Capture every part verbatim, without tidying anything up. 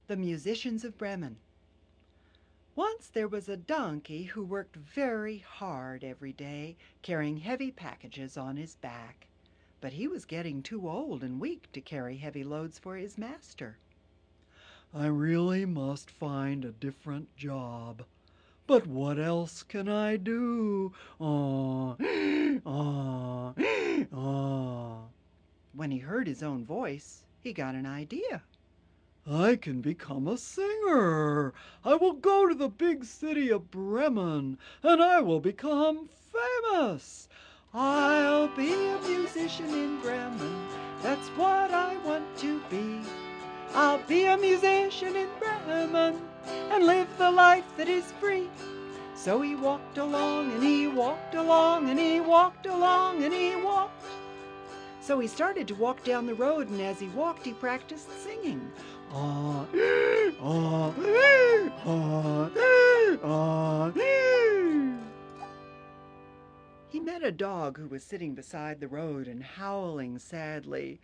The Musicians of Bremen. Once there was a donkey who worked very hard every day, carrying heavy packages on his back. But he was getting too old and weak to carry heavy loads for his master. I really must find a different job. But what else can I do? Aw, aw, aw. When he heard his own voice, he got an idea. I can become a singer. I will go to the big city of Bremen, and I will become famous. I'll be a musician in Bremen, that's what I want to be. I'll be a musician in Bremen and live the life that is free. So he walked along and he walked along and he walked along and he walked. So he started to walk down the road, and as he walked, he practiced singing. Ah, ah, ah, ah. He met a dog who was sitting beside the road and howling sadly.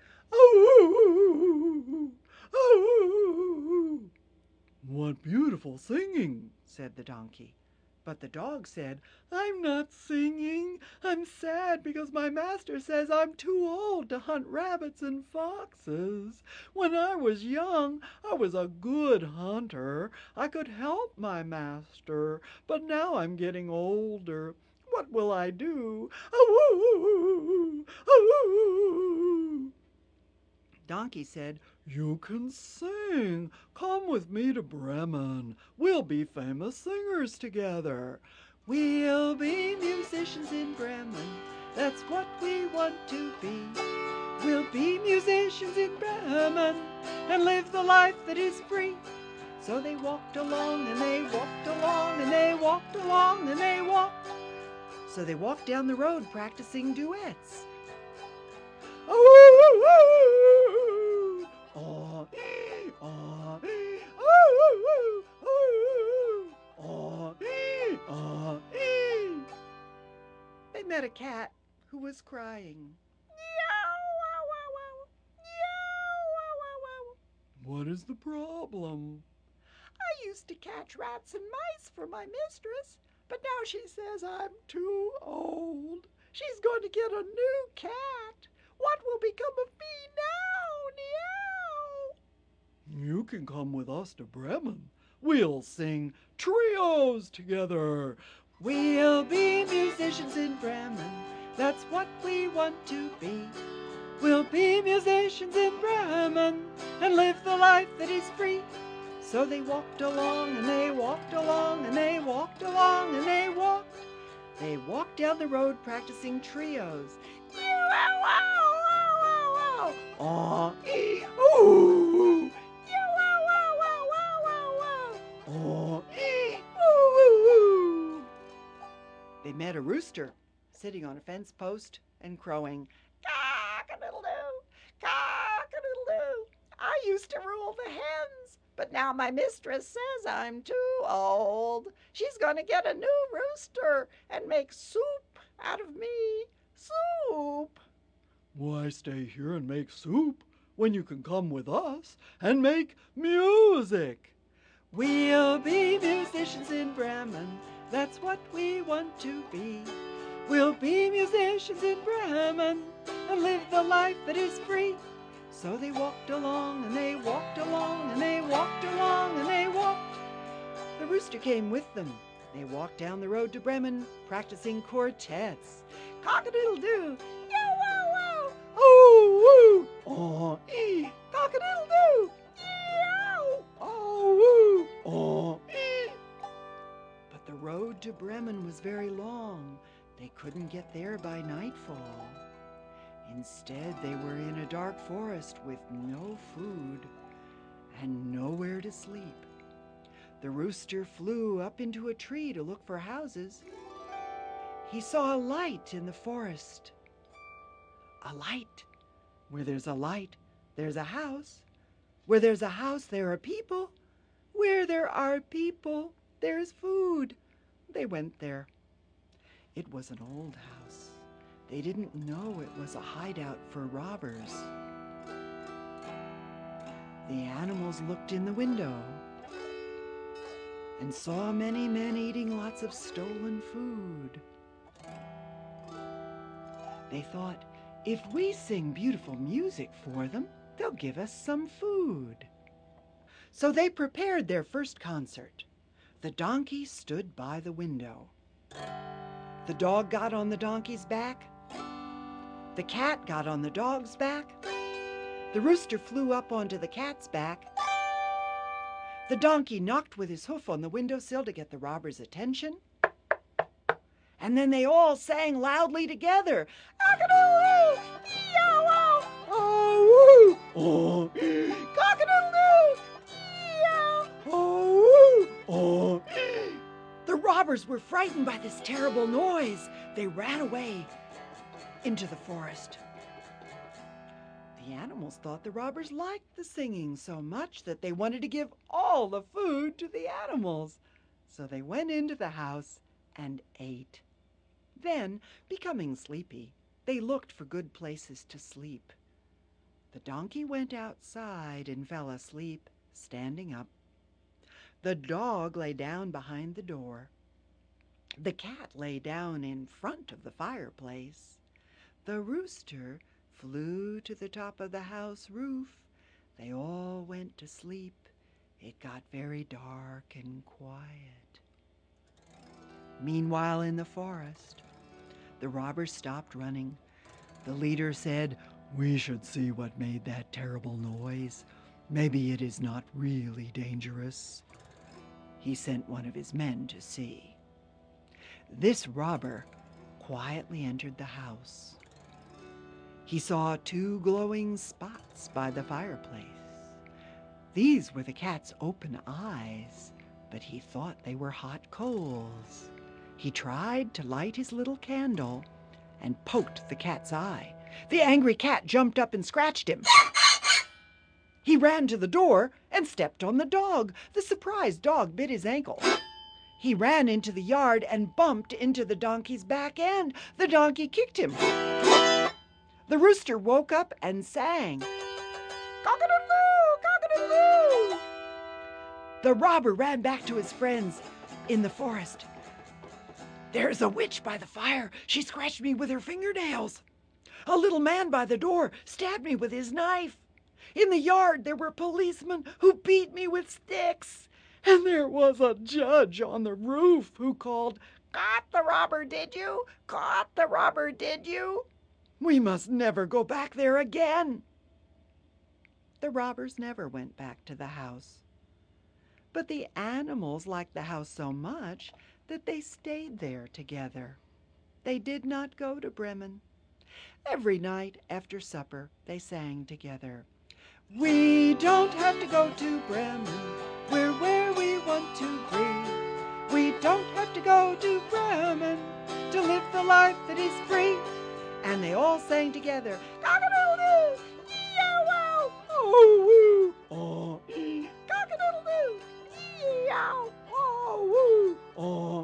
What beautiful singing, said the donkey. But the dog said, I'm not singing. I'm sad because my master says I'm too old to hunt rabbits and foxes. When I was young, I was a good hunter. I could help my master. But now I'm getting older. What will I do? Donkey said, You can sing. Come with me to Bremen. We'll be famous singers together. We'll be musicians in Bremen, that's what we want to be. We'll be musicians in Bremen and live the life that is free. So they walked along and they walked along and they walked along and they walked. So they walked down the road practicing duets. They met a cat who was crying. What is the problem? I used to catch rats and mice for my mistress, but now she says I'm too old. She's going to get a new cat. What will become of me now? Meow. You can come with us to Bremen. We'll sing trios together. We'll be musicians in Bremen, that's what we want to be. We'll be musicians in Bremen and live the life that is free. So they walked along and they walked along and they walked along and they walked. They walked down the road practicing trios. Ah, ee, ooh. Ah, ee, ooh. They met a rooster sitting on a fence post and crowing, cock-a-doodle-doo, cock-a-doodle-doo. I used to rule the hens, but now my mistress says I'm too old. She's going to get a new rooster and make soup out of me. Soup. Why stay here and make soup when you can come with us and make music? We'll be musicians in Bremen, that's what we want to be. We'll be musicians in Bremen and live the life that is free. So they walked along and they walked along and they walked along and they walked. The rooster came with them. They walked down the road to Bremen, practicing quartets. Cock-a-doodle-doo, yow-wow-wow, Oh, woo, ah, ee, cock-a-doodle-doo, yow, oh, woo, ah, ee. But the road to Bremen was very long. They couldn't get there by nightfall. Instead, they were in a dark forest with no food and nowhere to sleep. The rooster flew up into a tree to look for houses. He saw a light in the forest. A light. Where there's a light, there's a house. Where there's a house, there are people. Where there are people, there's food. They went there. It was an old house. They didn't know it was a hideout for robbers. The animals looked in the window and saw many men eating lots of stolen food. They thought, if we sing beautiful music for them, they'll give us some food. So they prepared their first concert. The donkey stood by the window. The dog got on the donkey's back. The cat got on the dog's back. The rooster flew up onto the cat's back. The donkey knocked with his hoof on the windowsill to get the robbers' attention. And then they all sang loudly together. Cock-a-doodle-doo! Ee-yow-wow! Oh, woo! Oh! Cock-a-doodle-doo! Ee-yow! Oh, woo! Oh! The robbers were frightened by this terrible noise. They ran away into the forest. The animals thought the robbers liked the singing so much that they wanted to give all the food to the animals. So they went into the house and ate. Then, becoming sleepy, they looked for good places to sleep. The donkey went outside and fell asleep, standing up. The dog lay down behind the door. The cat lay down in front of the fireplace. The rooster flew to the top of the house roof. They all went to sleep. It got very dark and quiet. Meanwhile, in the forest, the robbers stopped running. The leader said, "We should see what made that terrible noise. Maybe it is not really dangerous." He sent one of his men to see. This robber quietly entered the house. He saw two glowing spots by the fireplace. These were the cat's open eyes, but he thought they were hot coals. He tried to light his little candle and poked the cat's eye. The angry cat jumped up and scratched him. He ran to the door and stepped on the dog. The surprised dog bit his ankle. He ran into the yard and bumped into the donkey's back end. The donkey kicked him. The rooster woke up and sang, "Cock-a-doodle-doo, cock-a-doodle-doo." The robber ran back to his friends in the forest. "There's a witch by the fire. She scratched me with her fingernails. A little man by the door stabbed me with his knife. In the yard there were policemen who beat me with sticks. And there was a judge on the roof who called, 'Caught the robber, did you? Caught the robber, did you? We must never go back there again.'" The robbers never went back to the house. But the animals liked the house so much that they stayed there together. They did not go to Bremen. Every night after supper, they sang together, "We don't have to go to Bremen. We're where we want to be. We don't have to go to Bremen to live the life that is free." And they all sang together, "Cock-a-doodle-doo, ee-yow-wow, oh, woo, oh, cock-a-doodle-doo, ee-yow, oh, woo, oh."